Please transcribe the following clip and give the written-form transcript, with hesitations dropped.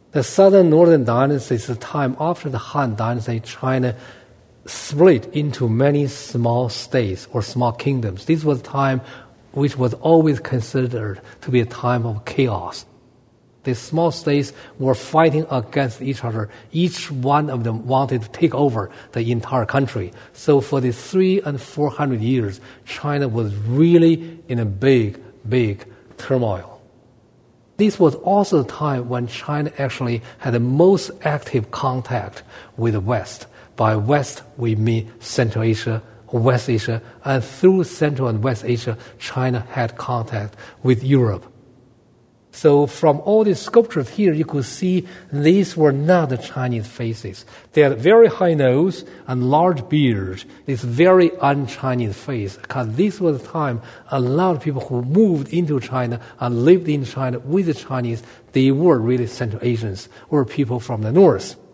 The southern northern dynasty is the time after the Han dynasty. China split into many small states or small kingdoms. This was a time which was always considered to be a time of chaos. The small states were fighting against each other. Each one of them wanted to take over the entire country. So for the 300 and 400 years, China was really in a big, big turmoil. This was also the time when China actually had the most active contact with the West. By West, we mean Central Asia, West Asia, and through Central and West Asia, China had contact with Europe. So from all these sculptures here, you could see these were not the Chinese faces. They had very high nose and large beards. It's very un-Chinese face, because this was the time a lot of people who moved into China and lived in China with the Chinese, they were really Central Asians, or people from the north.